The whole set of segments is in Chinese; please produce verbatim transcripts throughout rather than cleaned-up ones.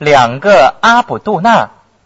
两个阿卜杜纳。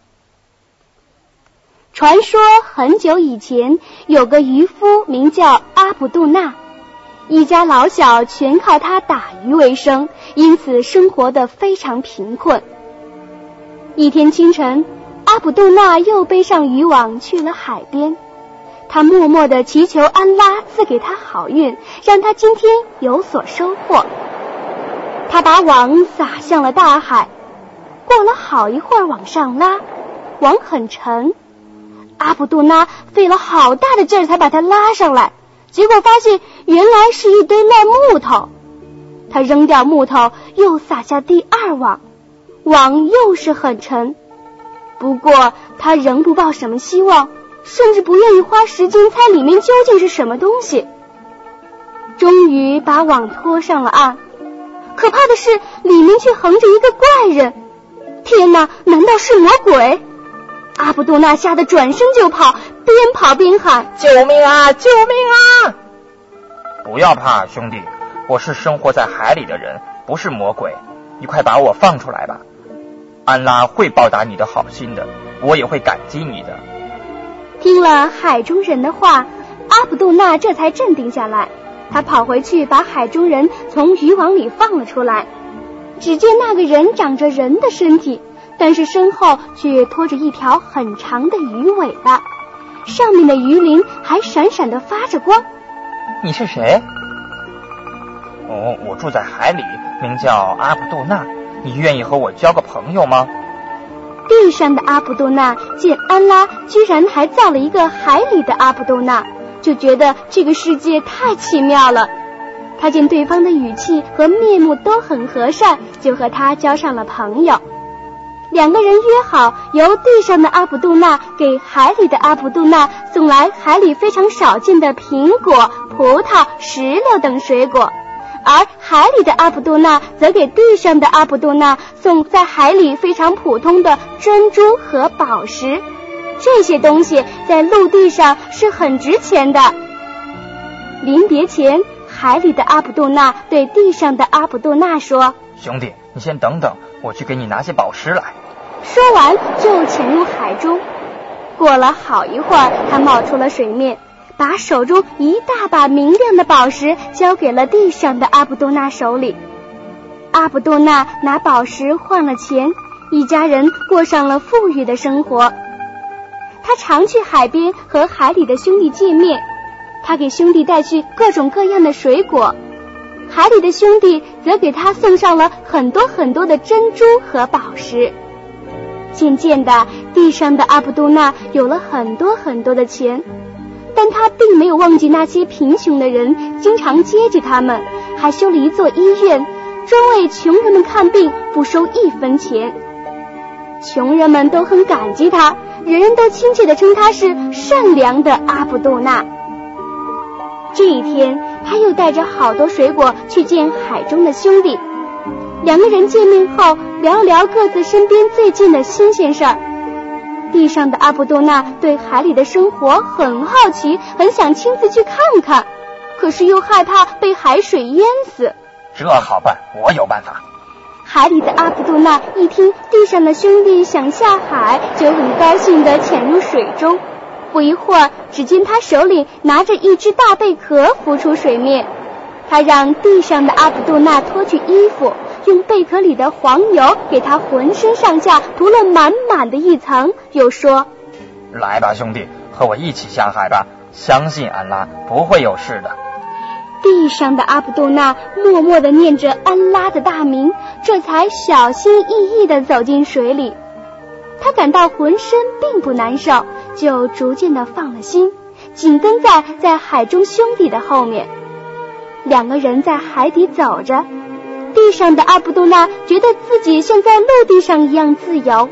传说很久以前，有个渔夫名叫阿卜杜纳，一家老小全靠他打鱼为生，因此生活得非常贫困。一天清晨，阿卜杜纳又背上渔网去了海边，他默默地祈求安拉赐给他好运，让他今天有所收获。他把网撒向了大海，过了好一会儿往上拉，网很沉，阿卜杜纳费了好大的劲儿才把它拉上来，结果发现原来是一堆烂木头。他扔掉木头，又撒下第二网，网又是很沉，不过他仍不抱什么希望，甚至不愿意花时间猜里面究竟是什么东西。终于把网拖上了岸，可怕的是里面却横着一个怪人。天哪，难道是魔鬼？阿卜杜纳吓得转身就跑，边跑边喊： 救命啊，救命啊！不要怕，兄弟，我是生活在海里的人，不是魔鬼，你快把我放出来吧。安拉会报答你的好心的，我也会感激你的。 听了海中人的话，阿卜杜纳这才镇定下来，他跑回去把海中人从渔网里放了出来。只见那个人长着人的身体，但是身后却拖着一条很长的鱼尾巴，上面的鱼鳞还闪闪地发着光。 你是谁？哦，我住在海里，名叫阿卜杜纳，你愿意和我交个朋友吗？ 地上的阿卜杜纳见安拉居然还造了一个海里的阿卜杜纳，就觉得这个世界太奇妙了。他见对方的语气和面目都很和善，就和他交上了朋友。两个人约好，由地上的阿卜杜纳给海里的阿卜杜纳送来海里非常少见的苹果、葡萄、石榴等水果，而海里的阿卜杜纳则给地上的阿卜杜纳送在海里非常普通的珍珠和宝石。这些东西在陆地上是很值钱的。临别前，海里的阿卜杜纳对地上的阿卜杜纳说： 兄弟，你先等等，我去给你拿些宝石来。 说完就潜入海中。过了好一会儿，他冒出了水面，把手中一大把明亮的宝石交给了地上的阿卜杜纳手里。阿卜杜纳拿宝石换了钱，一家人过上了富裕的生活。他常去海边和海里的兄弟见面，他给兄弟带去各种各样的水果，海里的兄弟则给他送上了很多很多的珍珠和宝石。渐渐的，地上的阿卜杜纳有了很多很多的钱，但他并没有忘记那些贫穷的人，经常接济他们，还修了一座医院，专为穷人们看病，不收一分钱。穷人们都很感激他，人人都亲切地称他是善良的阿卜杜纳。这一天，他又带着好多水果去见海中的兄弟。两个人见面后，聊聊各自身边最近的新鲜事儿。地上的阿卜杜纳对海里的生活很好奇，很想亲自去看看，可是又害怕被海水淹死。 这好办，我有办法。 海里的阿卜杜纳一听地上的兄弟想下海，就很高兴地潜入水中。不一会儿，只见他手里拿着一只大贝壳浮出水面。他让地上的阿卜杜纳脱去衣服，用贝壳里的黄油给他浑身上下涂了满满的一层，又说： 来吧，兄弟，和我一起下海吧，相信安拉不会有事的。 地上的阿卜杜纳默默地念着安拉的大名，这才小心翼翼地走进水里。他感到浑身并不难受，就逐渐地放了心，紧跟在在海中兄弟的后面。两个人在海底走着，地上的阿卜杜纳觉得自己像在陆地上一样自由。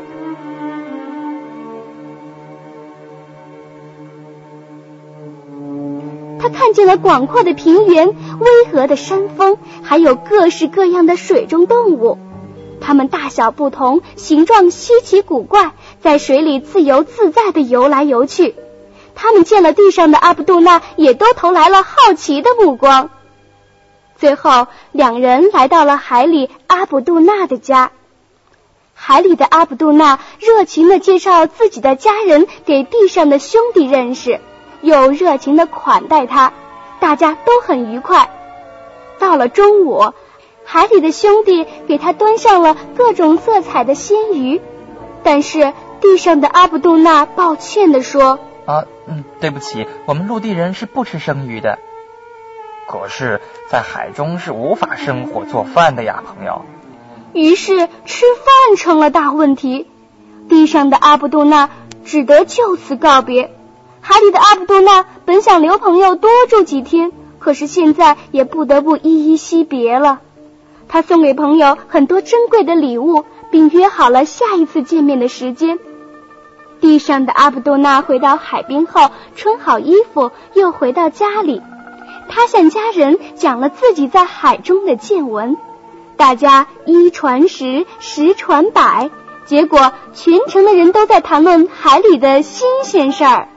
他看见了广阔的平原、巍峨的山峰，还有各式各样的水中动物。它们大小不同，形状稀奇古怪，在水里自由自在地游来游去。他们见了地上的阿卜杜纳，也都投来了好奇的目光。最后，两人来到了海里阿卜杜纳的家。 海里的阿卜杜纳热情地介绍自己的家人给地上的兄弟认识，又热情地款待他，大家都很愉快。到了中午，海里的兄弟给他端上了各种色彩的鲜鱼，但是地上的阿卜杜纳抱歉地说： 啊，嗯，对不起，我们陆地人是不吃生鱼的。可是在海中是无法生火做饭的呀，朋友。 于是吃饭成了大问题，地上的阿卜杜纳只得就此告别。海里的阿卜杜纳本想留朋友多住几天，可是现在也不得不依依惜别了。他送给朋友很多珍贵的礼物，并约好了下一次见面的时间。地上的阿卜杜纳回到海边后，穿好衣服，又回到家里。他向家人讲了自己在海中的见闻，大家一传十，十传百，结果全城的人都在谈论海里的新鲜事儿。